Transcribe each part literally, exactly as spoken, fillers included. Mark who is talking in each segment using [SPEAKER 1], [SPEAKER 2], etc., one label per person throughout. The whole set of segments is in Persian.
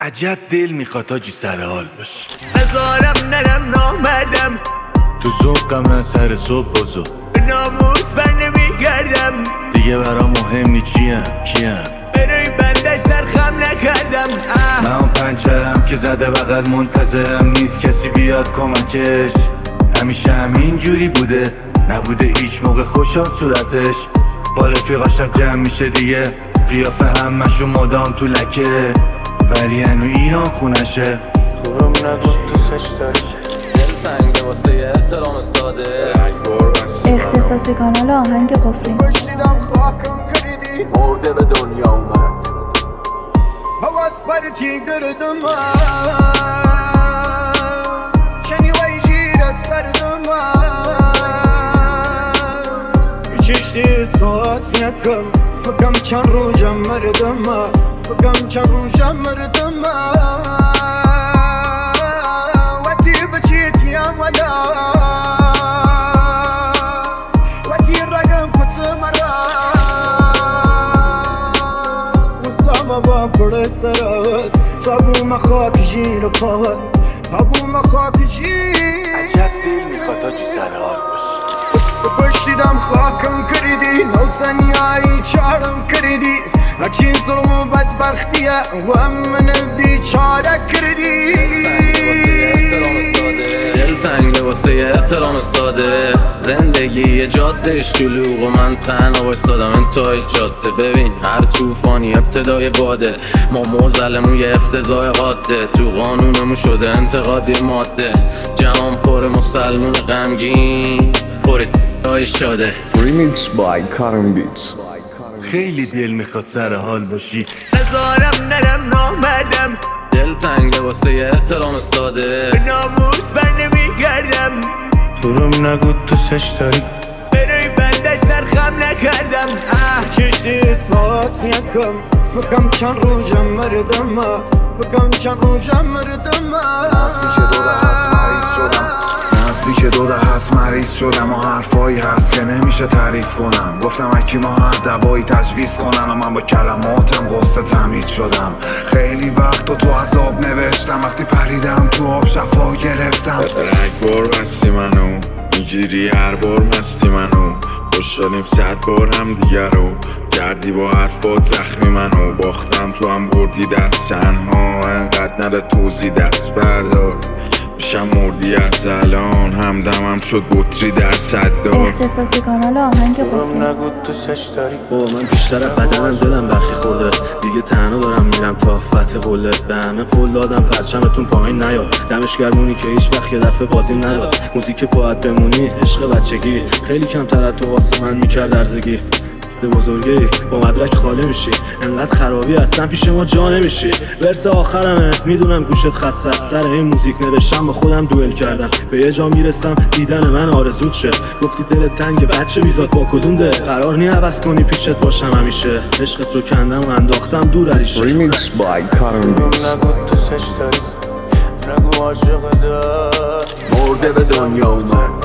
[SPEAKER 1] عجب دل میخواد حاجی سر حال باش.
[SPEAKER 2] نزارم نرم نامدم
[SPEAKER 1] تو ذوقم من سر صبح بازو
[SPEAKER 2] ناموس بر نمیگردم
[SPEAKER 1] دیگه برام مهم نی چیم کیم
[SPEAKER 2] برای بنده سرخم نکردم.
[SPEAKER 1] من اون پنچرم که زده بغل منتظرم نیست کسی بیاد کمکش. همیشه همین جوری بوده نبوده هیچ موقع خوشم صورتش. با رفیقاشم جمع میشه دیگه قیافه همشون مدام تو لکه ولی هنو ایران خونشه.
[SPEAKER 3] تو رو نگو دوستش داری دل تنگه واسه احترام ساده
[SPEAKER 4] اختصاصی کانال آهنگ قفلی.
[SPEAKER 2] بشنیدم خاکم کردی
[SPEAKER 3] مرده به دنیا اومد
[SPEAKER 2] حواس پرتی گردم چنی وی جیر سردم چشتی احساس نکم فکم چند روزم مردم فکم چند روزم مردم وقتی بچیت یا ولا وقتی رقم کت مرا وصابه با پر سرات تابو مخاک جیر پاهد تابو مخاک جیر
[SPEAKER 1] عجب دل میخواد حاجی سر حال باش.
[SPEAKER 2] پشتیدم خاکم کردی نو تنیایی چارم کردی هرچین ظلم و بدبختیه و من بیچاره کردی.
[SPEAKER 3] دل تنگه واسه احترام ساده زندگی یه جاده شلوغ و من تنها وایسادم انتهای جاده. ببین هر طوفانی ابتدای باده ما موزلمون یه افتضاح قاده تو قانونمون شده انتقادی ماده. جهان پر مسلمون غمگین پر دای شده.
[SPEAKER 5] Remix by Karim Beats.
[SPEAKER 1] خیلی دل میخواد سر حال باشی.
[SPEAKER 2] نزارم نرم نامدم
[SPEAKER 3] دل تنگه واسه احترام ساده
[SPEAKER 2] ناموس بر نمیگردم
[SPEAKER 1] تو رو نگو دوستش داری
[SPEAKER 2] برای بنده سرخم نکردم. چشتی احساس نکم فکم چند روزم مردم فکم چند روزم مردم
[SPEAKER 6] نزدیک دوره هست مریض شدم و حرفایی هست که نمیشه تعریف کنم. گفتم اکی ما هر دوایی تجویز کنن و من با کلماتم قصه تمهید شدم. خیلی وقت و تو عذاب نوشتم وقتی پریدم تو آب شفا گرفتم.
[SPEAKER 7] رنگ بار مستی منو میگیری هر بار مستی منو خوشحالیم صد بار هم دیگر رو کردی با حرفات زخمی منو باختم تو هم بردی دست تنها انقدر نره توضیح دست بردار میشم مردی از الان همدمم شد بطری در صدار.
[SPEAKER 4] اختصاصی کانال آهنگ
[SPEAKER 3] تو رو
[SPEAKER 4] قفلی.
[SPEAKER 3] نگو دوستش داری
[SPEAKER 8] با من بیشتر از بدنم دلم برخی خورده دیگه تنها دارم میرم تا فتح قله. به همه قول دادم پرچمتون پایین نیاد دمش گرمونی که هیچ وقت یه دفعه بازی نداد. موزیک باید بمونی عشق بچگی خیلی کم تر تو واسه من میکرد ارزگی. به بزرگی با مدرک خالی میشی انقدر خرابی هستن پیش ما جا نمیشی. ورس آخرمه میدونم گوشت خسته سر این موزیک نوشتم با خودم دوئل کردم به یه جا میرسم دیدن من آرزوت شه. گفتی دلت تنگ بچه بیزاد با کدوم ده قرار نی عوض کنی پیشت باشم همیشه. عشقت رو کندم و انداختم دور عریشه.
[SPEAKER 5] Remix by Karim Beats.
[SPEAKER 3] نگو دوستش داری نگو عاشق دار
[SPEAKER 9] مرده به دنیا اومد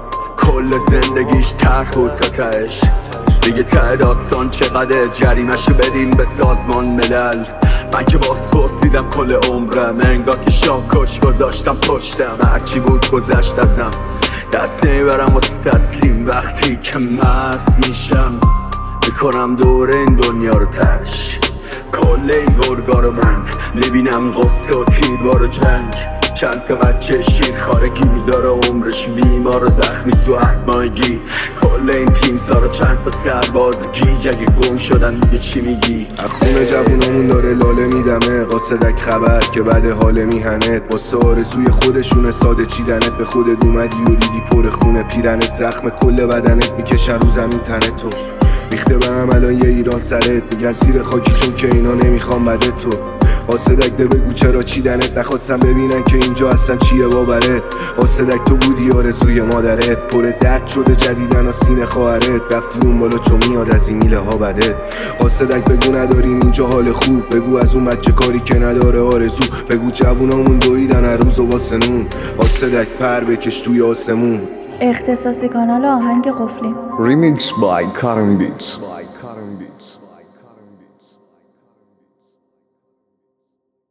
[SPEAKER 9] کل زندگیش طرح و تتش دیگه ته داستان چقدر جریمشو بدین به سازمان ملل. من که باز پرسیدم کل عمرم انگار که شاکش گذاشتم پشتم هرچی بود گذشت ازم دست نمیبرم واسه تسلیم وقتی که مست میشم میکنم دور این دنیا رو تش. کل این گرگا رو من میبینم قصه و تیربار و جنگ چند تا بچه شیر خارگی داره عمرش بیمار و زخمی تو احماگی. کل این تیم سارا چند تا سرباز گیج اگه گم شدن دیگه چی میگی.
[SPEAKER 10] خونه جوونامون داره لاله میدمه قاصدک خبر که بعد حال میهنت واسه آرزوی خودشونه ساده چیدنت. به خودت اومدی و دیدی پر خونه پیرنت زخم کل بدنت میکشن رو زمین تنت تو ریخته به هم الان یه ایران سرت میگن زیر خاکی چون که اینا نمیخوان بده تو. قاصدک ده بگو چرا چیدنت نخواستم ببینن که اینجا اصلا چیه باورت. قاصدک تو بودی آرزوی مادرت پر درد شده جدیدن و سینه خواهرت رفتی اون بالا چون میاد از این میله ها بدت. قاصدک بگو نداریم اینجا حال خوب بگو از اون بچه کاری که نداره آرزو بگو جوونامون دویدن هر روز و واسه نون. قاصدک پر بکش توی آسمون.
[SPEAKER 4] اختصاصی کانال آهنگ قفلی.
[SPEAKER 5] Remix by Karim Beats.